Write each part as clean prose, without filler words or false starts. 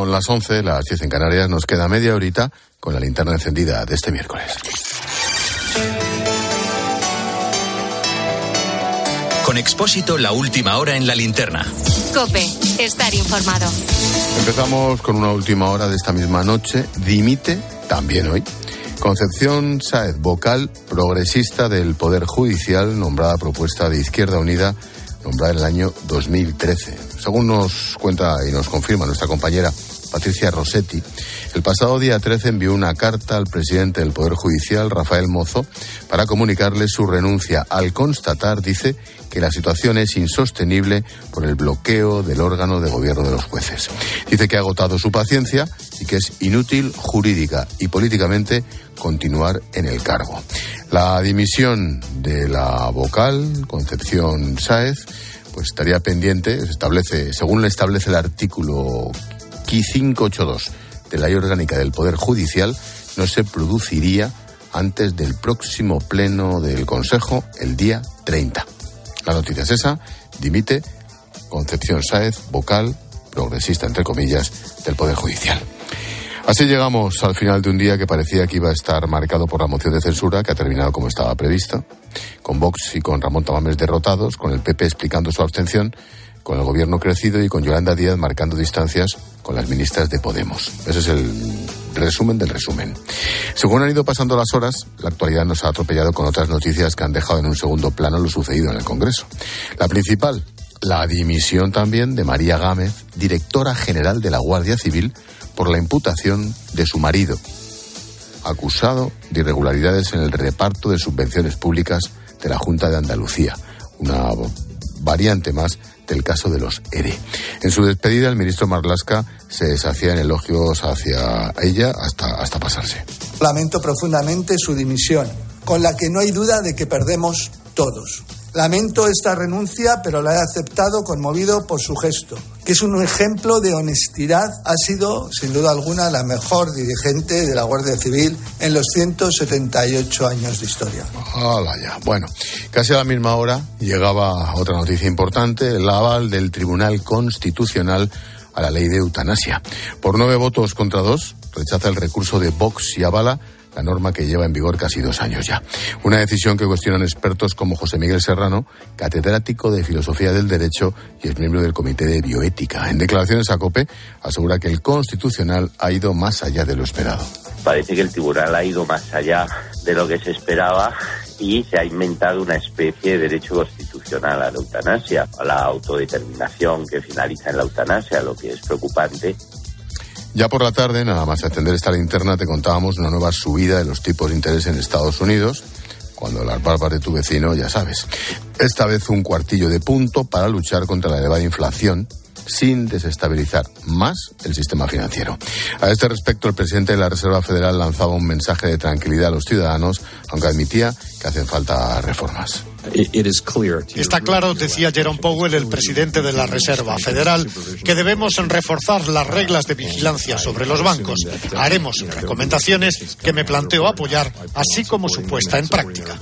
Son las 11, las 10 en Canarias. Nos queda media horita con la linterna encendida de este miércoles. Con Expósito, la última hora en la linterna. COPE, estar informado. Empezamos con una última hora de esta misma noche. Dimite, también hoy, Concepción Sáez, vocal progresista del Poder Judicial, nombrada propuesta de Izquierda Unida, nombrada en el año 2013. Según nos cuenta y nos confirma nuestra compañera Patricia Rossetti, el pasado día 13 envió una carta al presidente del Poder Judicial, Rafael Mozo, para comunicarle su renuncia al constatar, dice, que la situación es insostenible por el bloqueo del órgano de gobierno de los jueces. Dice que ha agotado su paciencia y que es inútil jurídica y políticamente continuar en el cargo. La dimisión de la vocal, Concepción Sáez, pues estaría pendiente, según le establece el artículo 582 de la Ley Orgánica del Poder Judicial, no se produciría antes del próximo pleno del Consejo, el día 30. La noticia es esa: dimite Concepción Sáez, vocal, progresista entre comillas, del Poder Judicial. Así llegamos al final de un día que parecía que iba a estar marcado por la moción de censura, que ha terminado como estaba previsto, con Vox y con Ramón Tamames derrotados, con el PP explicando su abstención, con el gobierno crecido y con Yolanda Díaz marcando distancias con las ministras de Podemos. Ese es el resumen del resumen. Según han ido pasando las horas, la actualidad nos ha atropellado con otras noticias que han dejado en un segundo plano lo sucedido en el Congreso. La principal, la dimisión también de María Gámez, directora general de la Guardia Civil, por la imputación de su marido, acusado de irregularidades en el reparto de subvenciones públicas de la Junta de Andalucía. Una variante más del caso de los ERE. En su despedida, el ministro Marlaska se deshacía en elogios hacia ella hasta pasarse. Lamento profundamente su dimisión, con la que no hay duda de que perdemos todos. Lamento esta renuncia, pero la he aceptado conmovido por su gesto, que es un ejemplo de honestidad. Ha sido, sin duda alguna, la mejor dirigente de la Guardia Civil en los 178 años de historia. ¡Hala ya! Bueno, casi a la misma hora llegaba otra noticia importante: el aval del Tribunal Constitucional a la ley de eutanasia. Por 9 votos contra 2, rechaza el recurso de Vox y avala la norma que lleva en vigor casi 2 años ya. Una decisión que cuestionan expertos como José Miguel Serrano, catedrático de Filosofía del Derecho y es miembro del Comité de Bioética. En declaraciones a COPE, asegura que el Constitucional ha ido más allá de lo esperado. Parece que el tribunal ha ido más allá de lo que se esperaba y se ha inventado una especie de derecho constitucional a la eutanasia, a la autodeterminación que finaliza en la eutanasia, lo que es preocupante. Ya por la tarde, nada más atender esta linterna, te contábamos una nueva subida de los tipos de interés en Estados Unidos, cuando las barbas de tu vecino, ya sabes. Esta vez un cuartillo de punto para luchar contra la elevada inflación, sin desestabilizar más el sistema financiero. A este respecto, el presidente de la Reserva Federal lanzaba un mensaje de tranquilidad a los ciudadanos, aunque admitía que hacen falta reformas. Está claro, decía Jerome Powell, el presidente de la Reserva Federal, que debemos reforzar las reglas de vigilancia sobre los bancos. Haremos recomendaciones que me planteo apoyar, así como su puesta en práctica.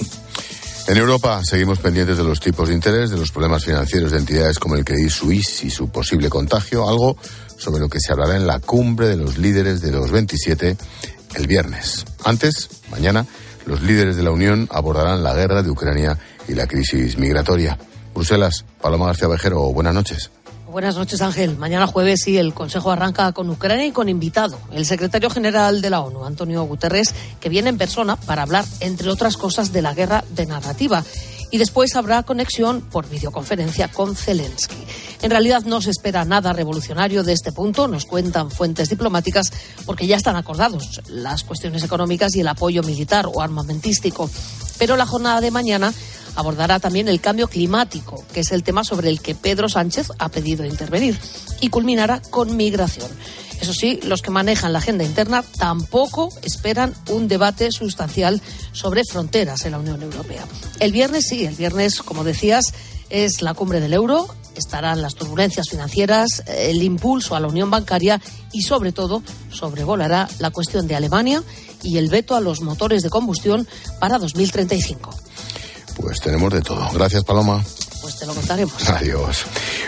En Europa seguimos pendientes de los tipos de interés, de los problemas financieros de entidades como el Credit Suisse y su posible contagio, algo sobre lo que se hablará en la cumbre de los líderes de los 27 el viernes. Antes, mañana, los líderes de la Unión abordarán la guerra de Ucrania y la crisis migratoria. Bruselas, Paloma García Vejero, buenas noches. Buenas noches, Ángel. Mañana jueves sí, el Consejo arranca con Ucrania y con invitado, el secretario general de la ONU, Antonio Guterres, que viene en persona para hablar, entre otras cosas, de la guerra de narrativa. Y después habrá conexión por videoconferencia con Zelensky. En realidad no se espera nada revolucionario de este punto, nos cuentan fuentes diplomáticas, porque ya están acordados las cuestiones económicas y el apoyo militar o armamentístico. Pero la jornada de mañana abordará también el cambio climático, que es el tema sobre el que Pedro Sánchez ha pedido intervenir, y culminará con migración. Eso sí, los que manejan la agenda interna tampoco esperan un debate sustancial sobre fronteras en la Unión Europea. El viernes, como decías, es la cumbre del euro, estarán las turbulencias financieras, el impulso a la unión bancaria y, sobre todo, sobrevolará la cuestión de Alemania y el veto a los motores de combustión para 2035. Pues tenemos de todo. Gracias, Paloma. Pues te lo contaremos. Adiós.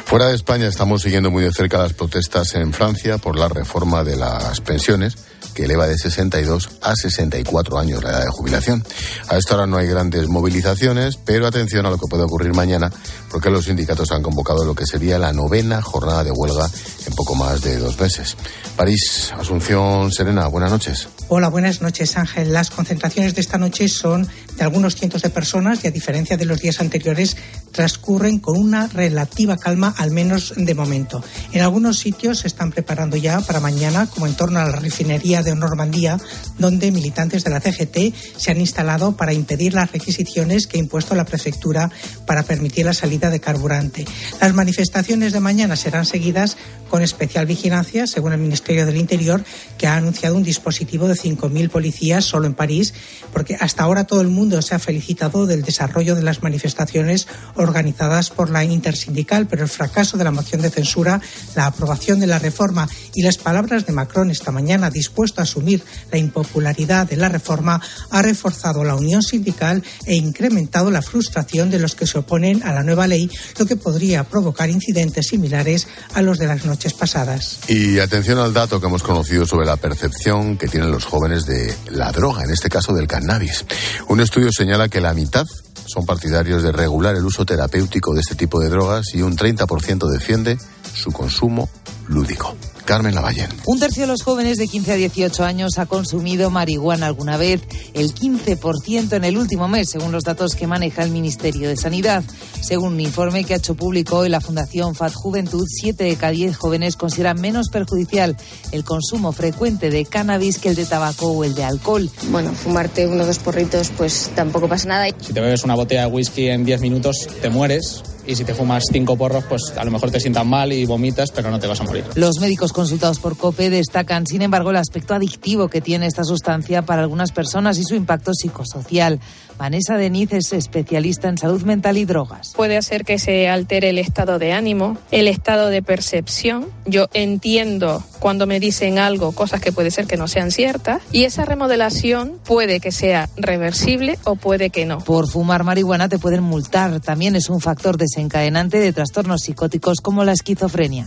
Fuera de España estamos siguiendo muy de cerca las protestas en Francia por la reforma de las pensiones, que eleva de 62 a 64 años la edad de jubilación. A esta hora no hay grandes movilizaciones, pero atención a lo que puede ocurrir mañana, porque los sindicatos han convocado lo que sería la 9ª jornada de huelga en poco más de 2 meses. París, Asunción Serena, buenas noches. Hola, buenas noches, Ángel. Las concentraciones de esta noche son de algunos cientos de personas y, a diferencia de los días anteriores, transcurren con una relativa calma, al menos de momento. En algunos sitios se están preparando ya para mañana, como en torno a la refinería de Normandía, donde militantes de la CGT se han instalado para impedir las requisiciones que ha impuesto la prefectura para permitir la salida de carburante. Las manifestaciones de mañana serán seguidas con especial vigilancia, según el Ministerio del Interior, que ha anunciado un dispositivo de 5.000 policías solo en París, porque hasta ahora todo el mundo se ha felicitado del desarrollo de las manifestaciones organizadas por la Intersindical, pero el fracaso de la moción de censura, la aprobación de la reforma y las palabras de Macron esta mañana dispuesto a asumir la impopularidad de la reforma ha reforzado la unión sindical e incrementado la frustración de los que se oponen a la nueva ley, lo que podría provocar incidentes similares a los de las noches pasadas. Y atención al dato que hemos conocido sobre la percepción que tienen los jóvenes de la droga, en este caso del cannabis. Un estudio señala que la mitad son partidarios de regular el uso terapéutico de este tipo de drogas y un 30% defiende su consumo lúdico. Carmen Lavallén. Un tercio de los jóvenes de 15 a 18 años ha consumido marihuana alguna vez, el 15% en el último mes, según los datos que maneja el Ministerio de Sanidad. Según un informe que ha hecho público hoy la Fundación FAD Juventud, 7 de cada 10 jóvenes consideran menos perjudicial el consumo frecuente de cannabis que el de tabaco o el de alcohol. Bueno, fumarte 1 o 2 porritos pues tampoco pasa nada. Si te bebes una botella de whisky en 10 minutos te mueres. Y si te fumas 5 porros, pues a lo mejor te sientas mal y vomitas, pero no te vas a morir. Los médicos consultados por COPE destacan, sin embargo, el aspecto adictivo que tiene esta sustancia para algunas personas y su impacto psicosocial. Vanessa Deniz es especialista en salud mental y drogas. Puede hacer que se altere el estado de ánimo, el estado de percepción. Yo entiendo cuando me dicen algo, cosas que puede ser que no sean ciertas, y esa remodelación puede que sea reversible o puede que no. Por fumar marihuana te pueden multar. También es un factor desencadenante de trastornos psicóticos como la esquizofrenia.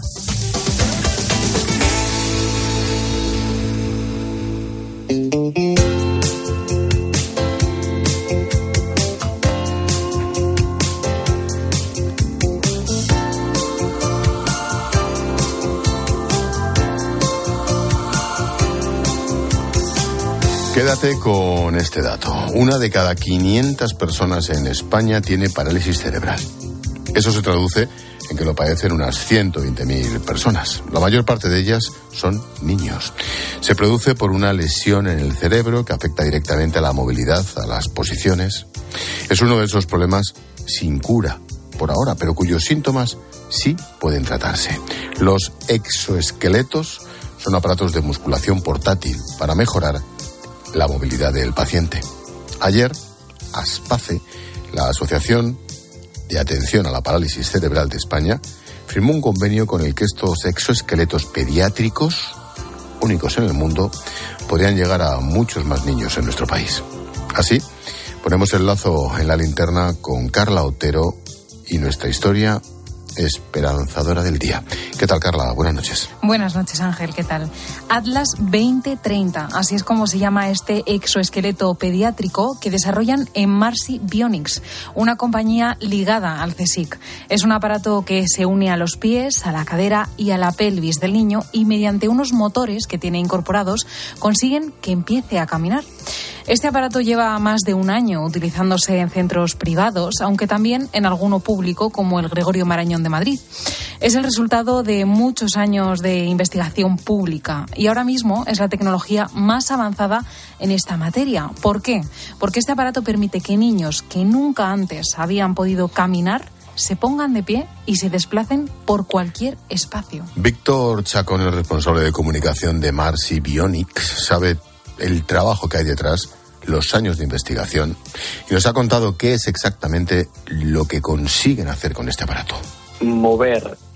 Quédate con este dato. 1 de cada 500 personas en España tiene parálisis cerebral. Eso se traduce en que lo padecen unas 120.000 personas. La mayor parte de ellas son niños. Se produce por una lesión en el cerebro que afecta directamente a la movilidad, a las posiciones. Es uno de esos problemas sin cura por ahora, pero cuyos síntomas sí pueden tratarse. Los exoesqueletos son aparatos de musculación portátil para mejorar la movilidad del paciente. Ayer, ASPACE, la Asociación de Atención a la Parálisis Cerebral de España, firmó un convenio con el que estos exoesqueletos pediátricos, únicos en el mundo, podrían llegar a muchos más niños en nuestro país. Así, ponemos el lazo en la linterna con Carla Otero y nuestra historia esperanzadora del día. ¿Qué tal, Carla? Buenas noches. Buenas noches, Ángel. ¿Qué tal? Atlas 2030, así es como se llama este exoesqueleto pediátrico que desarrollan en Marcy Bionics, una compañía ligada al CSIC. Es un aparato que se une a los pies, a la cadera y a la pelvis del niño y mediante unos motores que tiene incorporados consiguen que empiece a caminar. Este aparato lleva más de 1 año utilizándose en centros privados, aunque también en alguno público como el Gregorio Marañón de Madrid. Es el resultado de muchos años de investigación pública y ahora mismo es la tecnología más avanzada en esta materia. ¿Por qué? Porque este aparato permite que niños que nunca antes habían podido caminar se pongan de pie y se desplacen por cualquier espacio. Víctor Chacón, el responsable de comunicación de Marcy Bionics, sabe el trabajo que hay detrás, los años de investigación, y nos ha contado qué es exactamente lo que consiguen hacer con este aparato. Mover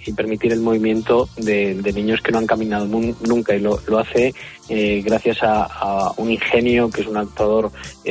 y permitir el movimiento de niños que no han caminado nunca, y lo hace gracias a un ingenio que es un actuador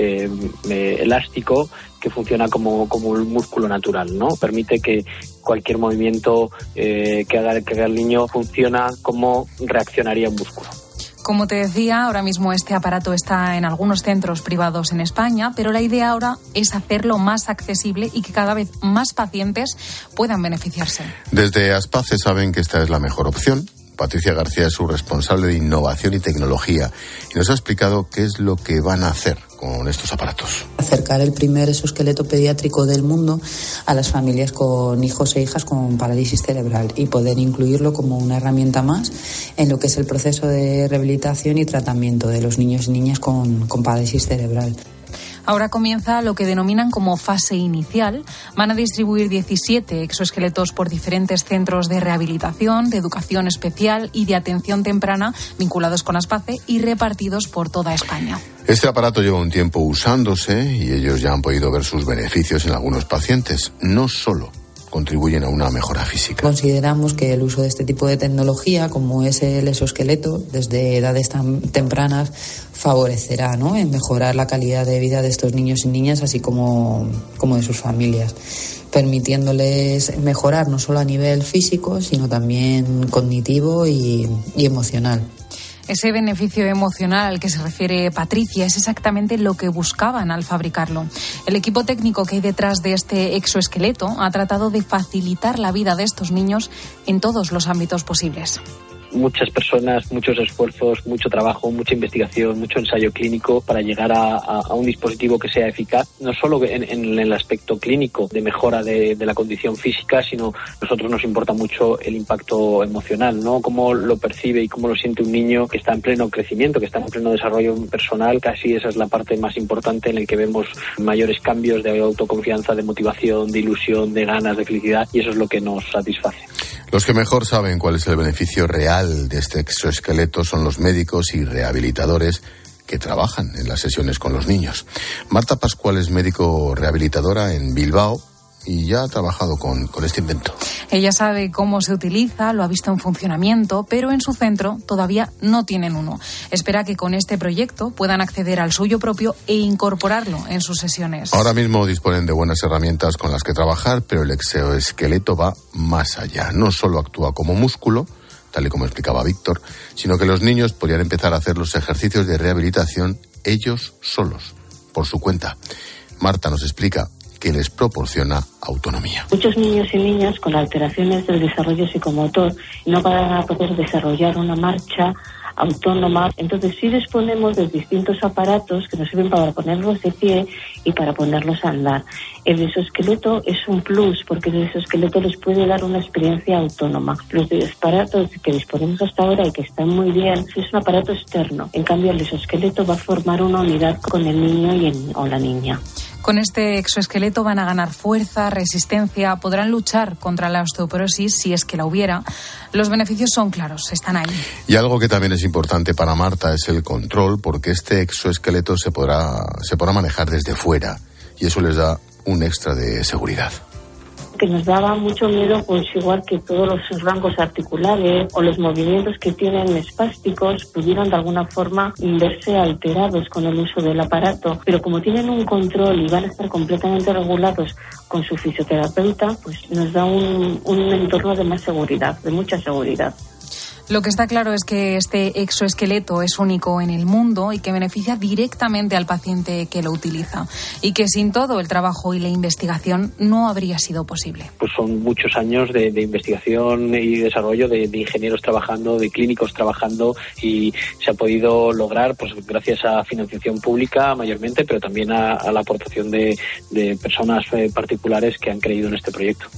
elástico que funciona como un músculo natural, ¿no? Permite que cualquier movimiento que haga el niño funciona como reaccionaría un músculo. Como te decía, ahora mismo este aparato está en algunos centros privados en España, pero la idea ahora es hacerlo más accesible y que cada vez más pacientes puedan beneficiarse. Desde Aspace saben que esta es la mejor opción. Patricia García es su responsable de innovación y tecnología y nos ha explicado qué es lo que van a hacer con estos aparatos. Acercar el primer exoesqueleto pediátrico del mundo a las familias con hijos e hijas con parálisis cerebral y poder incluirlo como una herramienta más en lo que es el proceso de rehabilitación y tratamiento de los niños y niñas con parálisis cerebral. Ahora comienza lo que denominan como fase inicial. Van a distribuir 17 exoesqueletos por diferentes centros de rehabilitación, de educación especial y de atención temprana vinculados con Aspace y repartidos por toda España. Este aparato lleva un tiempo usándose y ellos ya han podido ver sus beneficios en algunos pacientes. No solo contribuyen a una mejora física. Consideramos que el uso de este tipo de tecnología, como es el exoesqueleto, desde edades tan tempranas, favorecerá, ¿no?, en mejorar la calidad de vida de estos niños y niñas, así como de sus familias, permitiéndoles mejorar no solo a nivel físico, sino también cognitivo y emocional. Ese beneficio emocional al que se refiere Patricia es exactamente lo que buscaban al fabricarlo. El equipo técnico que hay detrás de este exoesqueleto ha tratado de facilitar la vida de estos niños en todos los ámbitos posibles. Muchas personas, muchos esfuerzos, mucho trabajo, mucha investigación, mucho ensayo clínico para llegar a un dispositivo que sea eficaz, no solo en el aspecto clínico de mejora de la condición física, sino a nosotros nos importa mucho el impacto emocional, ¿no? Cómo lo percibe y cómo lo siente un niño que está en pleno crecimiento, que está en pleno desarrollo personal. Casi esa es la parte más importante en la que vemos mayores cambios de autoconfianza, de motivación, de ilusión, de ganas, de felicidad, y eso es lo que nos satisface. Los que mejor saben cuál es el beneficio real de este exoesqueleto son los médicos y rehabilitadores que trabajan en las sesiones con los niños. Marta Pascual es médico rehabilitadora en Bilbao y ya ha trabajado con este invento. Ella sabe cómo se utiliza, lo ha visto en funcionamiento, pero en su centro todavía no tienen uno. Espera que con este proyecto puedan acceder al suyo propio e incorporarlo en sus sesiones. Ahora mismo disponen de buenas herramientas con las que trabajar, pero el exoesqueleto va más allá. No solo actúa como músculo, tal y como explicaba Víctor, sino que los niños podrían empezar a hacer los ejercicios de rehabilitación ellos solos, por su cuenta. Marta nos explica que les proporciona autonomía. Muchos niños y niñas con alteraciones del desarrollo psicomotor no van a poder desarrollar una marcha autónoma. Entonces sí disponemos de distintos aparatos que nos sirven para ponerlos de pie y para ponerlos a andar. El exoesqueleto es un plus porque el exoesqueleto les puede dar una experiencia autónoma. Los aparatos que disponemos hasta ahora y que están muy bien es un aparato externo. En cambio el exoesqueleto va a formar una unidad con el niño o la niña. Con este exoesqueleto van a ganar fuerza, resistencia, podrán luchar contra la osteoporosis si es que la hubiera. Los beneficios son claros, están ahí. Y algo que también es importante para Marta es el control, porque este exoesqueleto se podrá manejar desde fuera y eso les da un extra de seguridad. Que nos daba mucho miedo, pues igual que todos los rangos articulares o los movimientos que tienen espásticos pudieran de alguna forma verse alterados con el uso del aparato, pero como tienen un control y van a estar completamente regulados con su fisioterapeuta, pues nos da un entorno de más seguridad, de mucha seguridad. Lo que está claro es que este exoesqueleto es único en el mundo y que beneficia directamente al paciente que lo utiliza y que sin todo el trabajo y la investigación no habría sido posible. Pues son muchos años de investigación y desarrollo de ingenieros trabajando, de clínicos trabajando, y se ha podido lograr pues gracias a financiación pública mayormente, pero también a la aportación de personas particulares que han creído en este proyecto.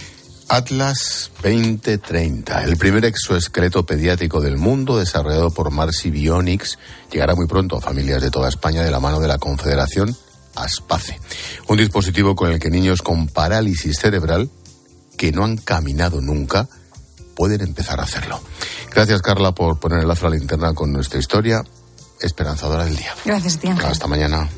Atlas 2030, el primer exoesqueleto pediátrico del mundo desarrollado por Marsi Bionics, llegará muy pronto a familias de toda España de la mano de la Confederación Aspace. Un dispositivo con el que niños con parálisis cerebral que no han caminado nunca pueden empezar a hacerlo. Gracias, Carla, por poner el lazo a la linterna con nuestra historia esperanzadora del día. Gracias, Tiana. Hasta mañana.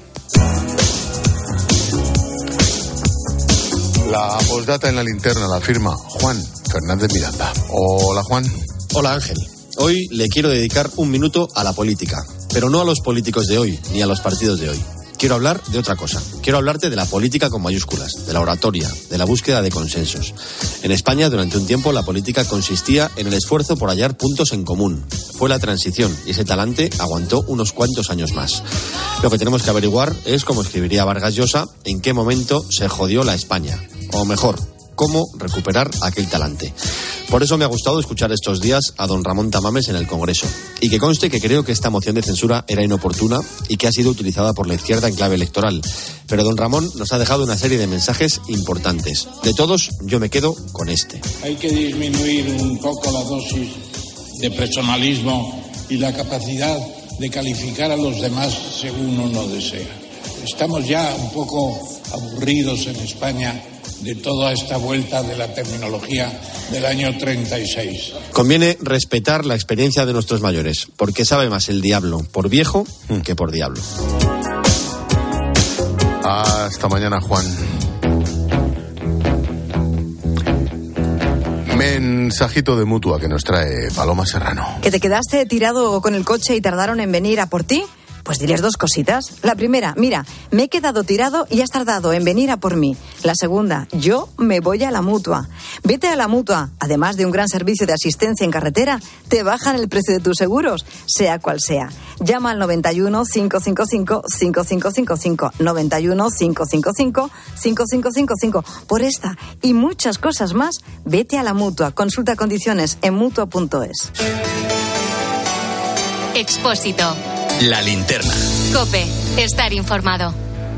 La postdata en la linterna la firma Juan Fernández Miranda. Hola, Juan. Hola, Ángel. Hoy le quiero dedicar un minuto a la política, pero no a los políticos de hoy, ni a los partidos de hoy. Quiero hablar de otra cosa. Quiero hablarte de la política con mayúsculas, de la oratoria, de la búsqueda de consensos. En España, durante un tiempo, la política consistía en el esfuerzo por hallar puntos en común. Fue la transición y ese talante aguantó unos cuantos años más. Lo que tenemos que averiguar es, como escribiría Vargas Llosa, en qué momento se jodió la España. O mejor, cómo recuperar aquel talante. Por eso me ha gustado escuchar estos días a don Ramón Tamames en el Congreso. Y que conste que creo que esta moción de censura era inoportuna y que ha sido utilizada por la izquierda en clave electoral. Pero don Ramón nos ha dejado una serie de mensajes importantes. De todos, yo me quedo con este. Hay que disminuir un poco la dosis de personalismo y la capacidad de calificar a los demás según uno desea. Estamos ya un poco aburridos en España de toda esta vuelta de la terminología del año 36. Conviene respetar la experiencia de nuestros mayores, porque sabe más el diablo por viejo que por diablo. Hasta mañana, Juan. Mensajito de Mutua que nos trae Paloma Serrano. ¿Que te quedaste tirado con el coche y tardaron en venir a por ti? Pues diles dos cositas. La primera, mira, me he quedado tirado y has tardado en venir a por mí. La segunda, yo me voy a la Mutua. Vete a la Mutua. Además de un gran servicio de asistencia en carretera, te bajan el precio de tus seguros, sea cual sea. Llama al 91 555 5555. 91 555 5555. Por esta y muchas cosas más, vete a la Mutua. Consulta condiciones en mutua.es. Expósito. La linterna. COPE. Estar informado.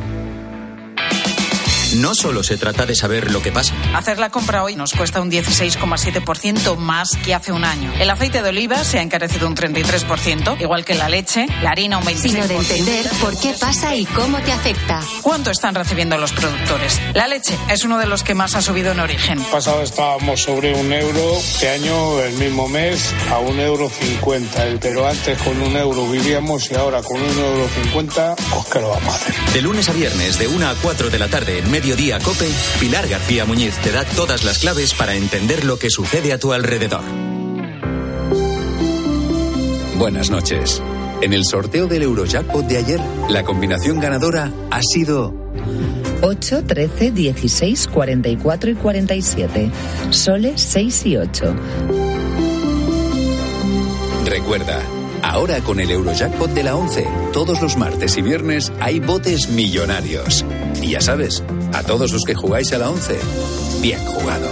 No solo se trata de saber lo que pasa. Hacer la compra hoy nos cuesta un 16,7% más que hace un año. El aceite de oliva se ha encarecido un 33%, igual que la leche, la harina un 26%. Sino de entender por qué pasa y cómo te afecta. ¿Cuánto están recibiendo los productores? La leche es uno de los que más ha subido en origen. El pasado estábamos sobre €1, este año el mismo mes a €1,50. Pero antes con €1 vivíamos y ahora con €1,50, pues ¿qué lo vamos a hacer? De lunes a viernes, de 1 a 4 de la tarde en Mediodía COPE, Pilar García Muñiz te da todas las claves para entender lo que sucede a tu alrededor. Buenas noches. En el sorteo del Eurojackpot de ayer, la combinación ganadora ha sido 8, 13, 16, 44 y 47. Soles 6 y 8. Recuerda, ahora con el Eurojackpot de la 11, todos los martes y viernes hay botes millonarios. Y ya sabes, a todos los que jugáis a la 11, bien jugado.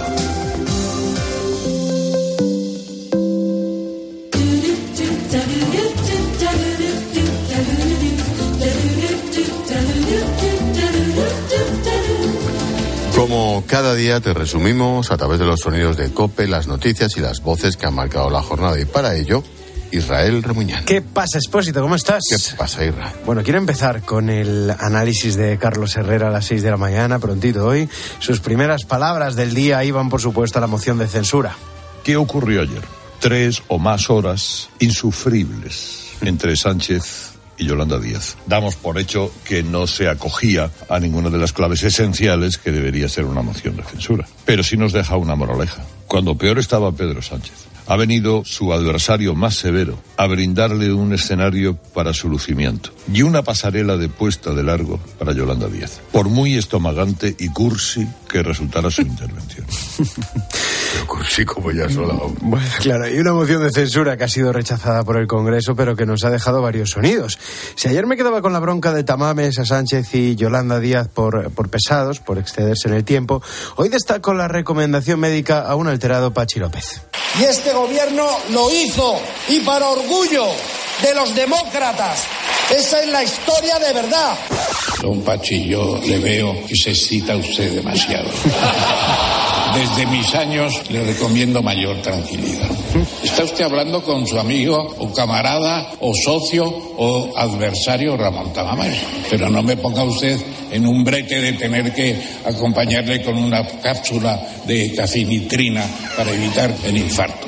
Como cada día te resumimos a través de los sonidos de COPE las noticias y las voces que han marcado la jornada, y para ello Israel Remuñán. ¿Qué pasa, Expósito? ¿Cómo estás? ¿Qué pasa, Isra? Bueno, quiero empezar con el análisis de Carlos Herrera a las 6 de la mañana, prontito hoy. Sus primeras palabras del día iban, por supuesto, a la moción de censura. ¿Qué ocurrió ayer? 3 o más horas insufribles entre Sánchez y Yolanda Díaz. Damos por hecho que no se acogía a ninguna de las claves esenciales que debería ser una moción de censura. Pero sí nos deja una moraleja. Cuando peor estaba Pedro Sánchez, ha venido su adversario más severo a brindarle un escenario para su lucimiento y una pasarela de puesta de largo para Yolanda Díaz, por muy estomagante y cursi que resultara su intervención. Pero cursi como ya sola. Bueno, claro, hay una moción de censura que ha sido rechazada por el Congreso, pero que nos ha dejado varios sonidos. Si ayer me quedaba con la bronca de Tamames a Sánchez y Yolanda Díaz por pesados, por excederse en el tiempo, hoy destaco la recomendación médica a un alterado Pachi López. Y este gobierno lo hizo, y para orgullo de los demócratas. Esa es la historia de verdad. Don Pachi, yo le veo que se excita usted demasiado. Desde mis años le recomiendo mayor tranquilidad. Está usted hablando con su amigo o camarada o socio o adversario Ramón Tamames. Pero no me ponga usted en un brete de tener que acompañarle con una cápsula de cafinitrina para evitar el infarto.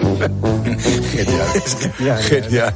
Genial.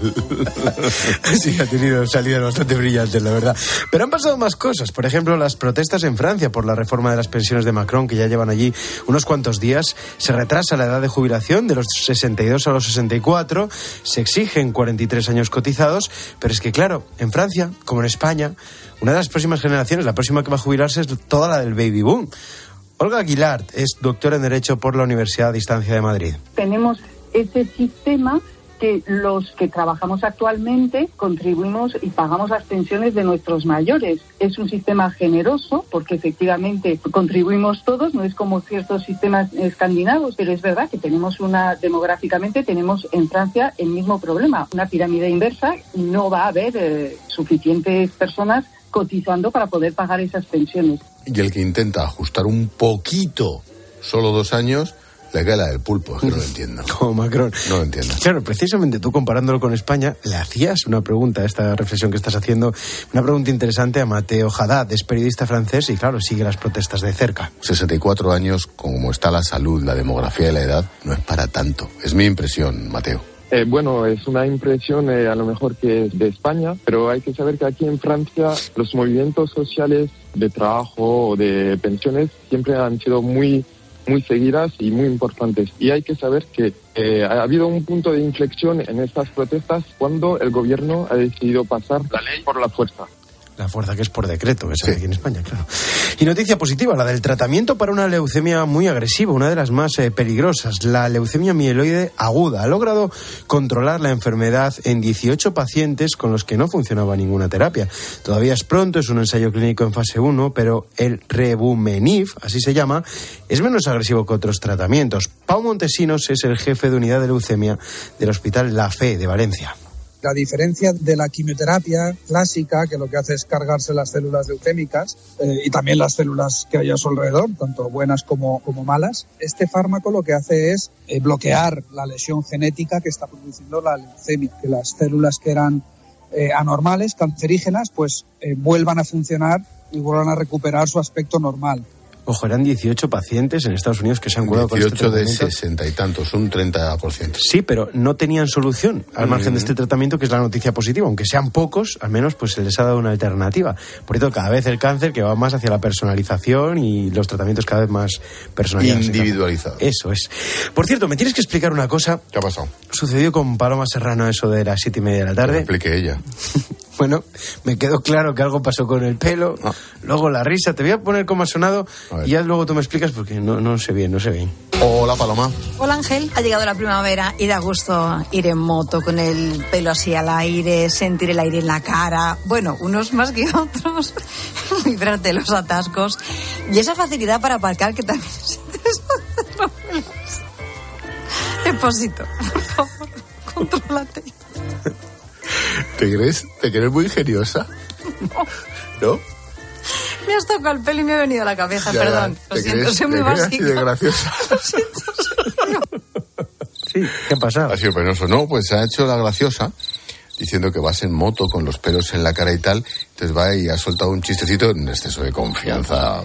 Sí, ha tenido salidas bastante brillantes, la verdad. Pero han pasado más cosas. Por ejemplo, las protestas en Francia por la reforma de las pensiones de Macron, que ya llevan allí unos cuantos días. Se retrasa la edad de jubilación de los 62 a los 64. Se exigen 43 años cotizados. Pero es que, claro, en Francia, como en España, una de las próximas generaciones, la próxima que va a jubilarse es toda la del baby boom. Olga Aguilar es doctora en Derecho por la Universidad a Distancia de Madrid. Tenemos ese sistema que los que trabajamos actualmente contribuimos y pagamos las pensiones de nuestros mayores. Es un sistema generoso porque efectivamente contribuimos todos, no es como ciertos sistemas escandinavos, pero es verdad que demográficamente tenemos en Francia el mismo problema, una pirámide inversa, y no va a haber suficientes personas cotizando para poder pagar esas pensiones. Y el que intenta ajustar un poquito, solo 2 años, le cae la del pulpo, es que no lo entiendo. Como Macron. No lo entiendo. Claro, precisamente tú comparándolo con España, le hacías una pregunta, esta reflexión que estás haciendo, una pregunta interesante a Matteo Haddad, es periodista francés y claro, sigue las protestas de cerca. 64 años, como está la salud, la demografía y la edad, no es para tanto. Es mi impresión, Mateo. Bueno, es una impresión a lo mejor que es de España, pero hay que saber que aquí en Francia los movimientos sociales de trabajo o de pensiones siempre han sido muy seguidas y muy importantes. Y hay que saber que ha habido un punto de inflexión en estas protestas cuando el gobierno ha decidido pasar la ley por la fuerza. La fuerza que es por decreto, que se hace aquí en España, claro. Y noticia positiva, la del tratamiento para una leucemia muy agresiva, una de las más peligrosas, la leucemia mieloide aguda. Ha logrado controlar la enfermedad en 18 pacientes con los que no funcionaba ninguna terapia. Todavía es pronto, es un ensayo clínico en fase 1, pero el Revumenib, así se llama, es menos agresivo que otros tratamientos. Pau Montesinos es el jefe de unidad de leucemia del Hospital La Fe de Valencia. La diferencia de la quimioterapia clásica, que lo que hace es cargarse las células leucémicas y también las células que hay a su alrededor, tanto buenas como malas, este fármaco lo que hace es bloquear la lesión genética que está produciendo la leucemia, que las células que eran anormales, cancerígenas, pues vuelvan a funcionar y vuelvan a recuperar su aspecto normal. Ojo, eran 18 pacientes en Estados Unidos que se han curado con este tratamiento. 18 de 60 y tantos, un 30%. Sí, pero no tenían solución al margen de este tratamiento, que es la noticia positiva. Aunque sean pocos, al menos pues se les ha dado una alternativa. Por eso cada vez el cáncer que va más hacia la personalización y los tratamientos cada vez más personalizados. Individualizados. Eso es. Por cierto, me tienes que explicar una cosa. ¿Qué ha pasado? Sucedió con Paloma Serrano eso de las 7:30 de la tarde. Que me explique ella. Bueno, me quedó claro que algo pasó con el pelo, luego la risa. Te voy a poner cómo ha sonado y ya luego tú me explicas porque no sé bien. Hola, Paloma. Hola, Ángel. Ha llegado la primavera y da gusto ir en moto con el pelo así al aire, sentir el aire en la cara. Bueno, unos más que otros. Librarte de los atascos. Y esa facilidad para aparcar que también es interesante. Depósito, por favor, contrólate. ¿Te crees muy ingeniosa? ¿No? Me has tocado el pelo y me ha venido a la cabeza, perdón. Lo siento, soy muy básica. De graciosa. Lo siento. Sí, ¿qué ha pasado? Ha sido penoso. No, pues se ha hecho la graciosa diciendo que vas en moto con los pelos en la cara y tal. Entonces va y ha soltado un chistecito en exceso de confianza,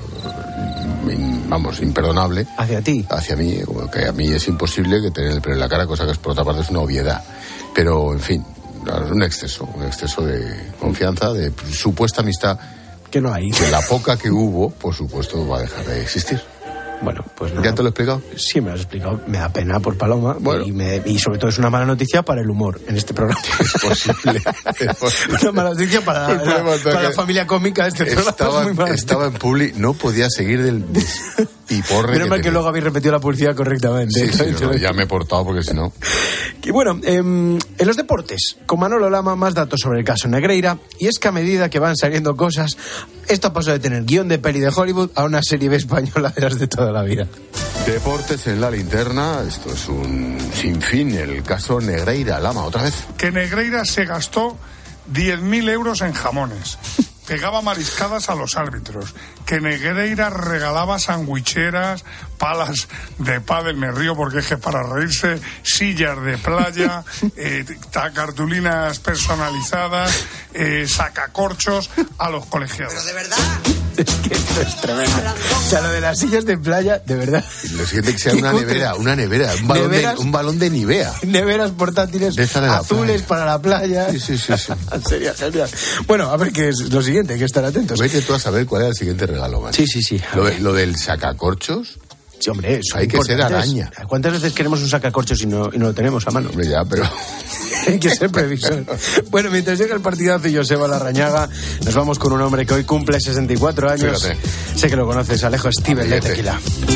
imperdonable. ¿Hacia ti? Hacia mí, que a mí es imposible que tener el pelo en la cara, cosa que por otra parte es una obviedad. Pero, en fin, un exceso de confianza, de supuesta amistad. Que no hay. Que la poca que hubo, por supuesto, va a dejar de existir. Bueno, pues nada. ¿Ya te lo he explicado? Sí, me lo has explicado. Me da pena por Paloma. Bueno. Y sobre todo es una mala noticia para el humor en este programa. Es posible. Una mala noticia para la familia cómica de este programa. Estaba en Publi, no podía seguir del piporre. Menos mal que luego habéis repetido la publicidad correctamente. Sí, ya me he portado porque si no... Y bueno, en los deportes, con Manolo Lama, más datos sobre el caso Negreira. Y es que a medida que van saliendo cosas, esto pasó de tener guión de peli de Hollywood a una serie B española de las de toda la vida. Deportes en la linterna, esto es un sinfín, el caso Negreira. Lama, otra vez. Que Negreira se gastó 10.000 euros en jamones. Pegaba mariscadas a los árbitros, que Negreira regalaba sandwicheras, palas de pádel, me río porque es que para reírse, sillas de playa, cartulinas personalizadas, sacacorchos a los colegiados. Pero de verdad... Es que esto es tremendo. O sea, lo de las sillas de playa, de verdad. Lo siguiente que sea una nevera, un balón de Nivea. Neveras portátiles azules para la playa. Sí. Sería genial. Bueno, a ver qué es lo siguiente, hay que estar atentos. Vete tú a saber cuál es el siguiente regalo, man. Sí. Lo del sacacorchos. Sí, hombre, eso hay que ser araña. ¿Cuántas veces queremos un sacacorchos y no lo tenemos a mano? Hombre, ya, pero... hay que ser previsor. Bueno, mientras llega el partidazo y Joseba Larrañaga, nos vamos con un hombre que hoy cumple 64 años. Fíjate. Sé que lo conoces, Alejo Stivel de Tequila.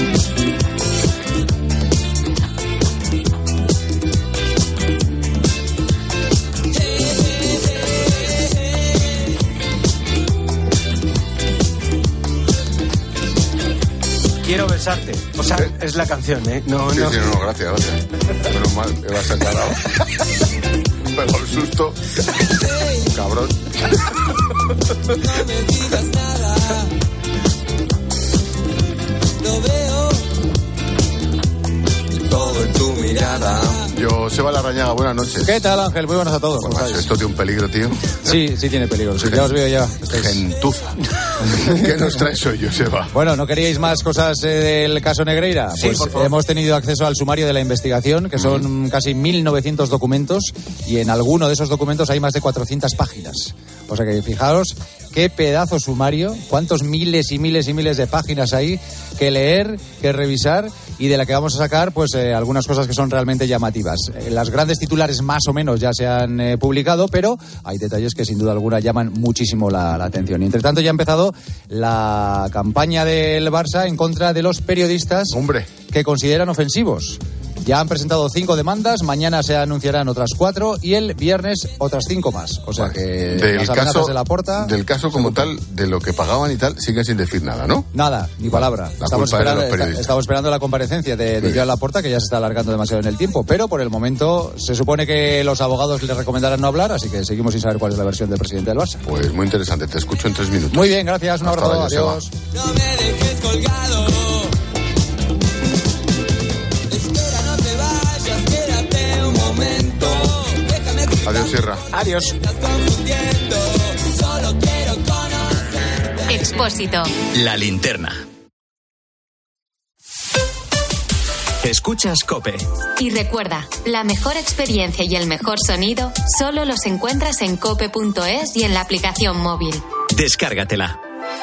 Quiero besarte. O sea, es la canción, ¿eh? No. Gracias. Menos mal, me vas a encargar. Pegó el susto. Cabrón. No me digas nada. Lo veo todo en tu mirada. Joseba Larrañaga, buenas noches. ¿Qué tal, Ángel? Muy buenas a todos. Pues esto tiene un peligro, tío. Sí tiene peligro. Sí, ya os veo ya. Gentuza. ¿Qué nos traes hoy, Joseba? Bueno, ¿no queríais más cosas del caso Negreira? Sí, pues por favor. Hemos tenido acceso al sumario de la investigación, que son casi 1.900 documentos, y en alguno de esos documentos hay más de 400 páginas. O sea que fijaros qué pedazo sumario, cuántos miles y miles y miles de páginas hay que leer, que revisar, y de la que vamos a sacar pues algunas cosas que son realmente llamativas. Las grandes titulares más o menos ya se han publicado, pero hay detalles que sin duda alguna llaman muchísimo la atención. Y entre tanto ya ha empezado la campaña del Barça en contra de los periodistas que consideran ofensivos. Ya han presentado 5 demandas, mañana se anunciarán otras 4 y el viernes otras 5 más. O sea que las amenazas de Laporta... Del caso como tal, de lo que pagaban y tal, siguen sin decir nada, ¿no? Nada, ni palabra. Estamos esperando la comparecencia de Joan Laporta, que ya se está alargando demasiado en el tiempo, pero por el momento se supone que los abogados le recomendarán no hablar, así que seguimos sin saber cuál es la versión del presidente del Barça. Pues muy interesante, te escucho en 3 minutos. Muy bien, gracias, un abrazo, adiós. No me dejes colgado. Adiós, Sierra. Adiós. Expósito. La linterna. Escuchas COPE. Y recuerda, la mejor experiencia y el mejor sonido solo los encuentras en cope.es y en la aplicación móvil. Descárgatela.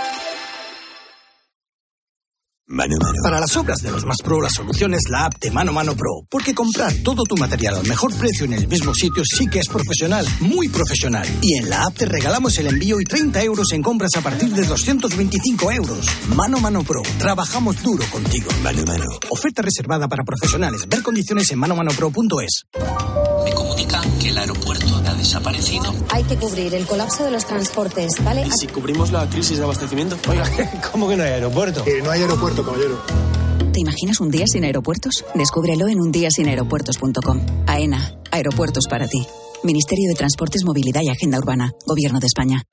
Mano Mano. Para las obras de los más pro, la solución es la app de Mano Mano Pro. Porque comprar todo tu material al mejor precio en el mismo sitio sí que es profesional, muy profesional. Y en la app te regalamos el envío y 30 euros en compras a partir de 225 euros. Mano Mano Pro. Trabajamos duro contigo. Mano Mano. Oferta reservada para profesionales. Ver condiciones en manomanopro.es. Me comunican que el aeropuerto ha desaparecido. Hay que cubrir el colapso de los transportes, ¿vale? ¿Y si cubrimos la crisis de abastecimiento? Oiga, ¿cómo que no hay aeropuerto? No hay aeropuerto, caballero. ¿Te imaginas un día sin aeropuertos? Descúbrelo en undiasinaeropuertos.com. AENA, aeropuertos para ti. Ministerio de Transportes, Movilidad y Agenda Urbana. Gobierno de España.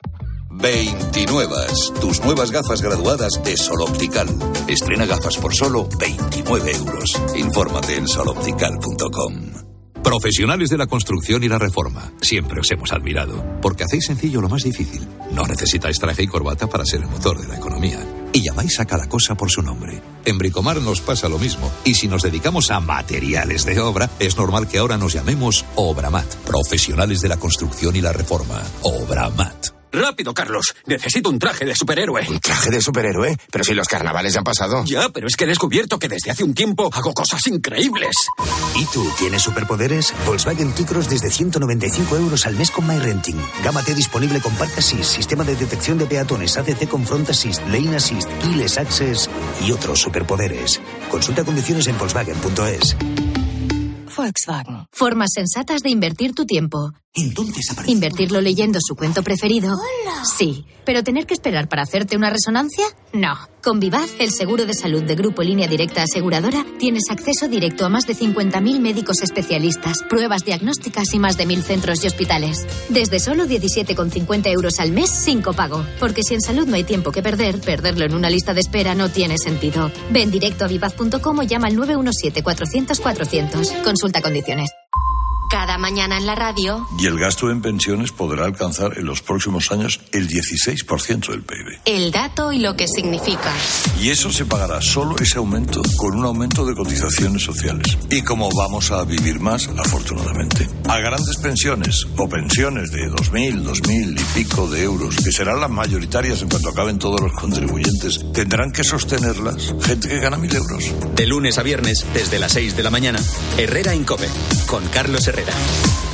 29. Tus nuevas gafas graduadas de Sol Optical. Estrena gafas por solo 29 euros. Infórmate en soloptical.com. Profesionales de la construcción y la reforma. Siempre os hemos admirado, porque hacéis sencillo lo más difícil. No necesitáis traje y corbata para ser el motor de la economía. Y llamáis a cada cosa por su nombre. En Bricomar nos pasa lo mismo. Y si nos dedicamos a materiales de obra, es normal que ahora nos llamemos Obramat. Profesionales de la construcción y la reforma. Obramat. Rápido, Carlos. Necesito un traje de superhéroe. ¿Un traje de superhéroe? Pero si los carnavales ya han pasado. Ya, pero es que he descubierto que desde hace un tiempo hago cosas increíbles. ¿Y tú tienes superpoderes? Volkswagen T-Cross desde 195 euros al mes con MyRenting. Gama T disponible con Park Assist, sistema de detección de peatones, ACC con Front Assist, Lane Assist, Keyless Access y otros superpoderes. Consulta condiciones en Volkswagen.es. Volkswagen. Formas sensatas de invertir tu tiempo. Entonces aparece... ¿Invertirlo leyendo su cuento preferido? ¡Hola! Sí. ¿Pero tener que esperar para hacerte una resonancia? No. Con Vivaz, el seguro de salud de Grupo Línea Directa Aseguradora, tienes acceso directo a más de 50.000 médicos especialistas, pruebas diagnósticas y más de 1.000 centros y hospitales. Desde solo 17,50 euros al mes sin copago. Porque si en salud no hay tiempo que perder, perderlo en una lista de espera no tiene sentido. Ven directo a vivaz.com o llama al 917-400-400. Consulta condiciones. Cada cada mañana en la radio. Y el gasto en pensiones podrá alcanzar en los próximos años el 16% del PIB. El dato y lo que significa. Y eso se pagará solo ese aumento con un aumento de cotizaciones sociales. Y como vamos a vivir más, afortunadamente, a grandes pensiones o pensiones de 2.000 y pico de euros, que serán las mayoritarias en cuanto acaben todos los contribuyentes, tendrán que sostenerlas gente que gana 1.000 euros. De lunes a viernes, desde las 6 de la mañana, Herrera Incope, con Carlos Herrera.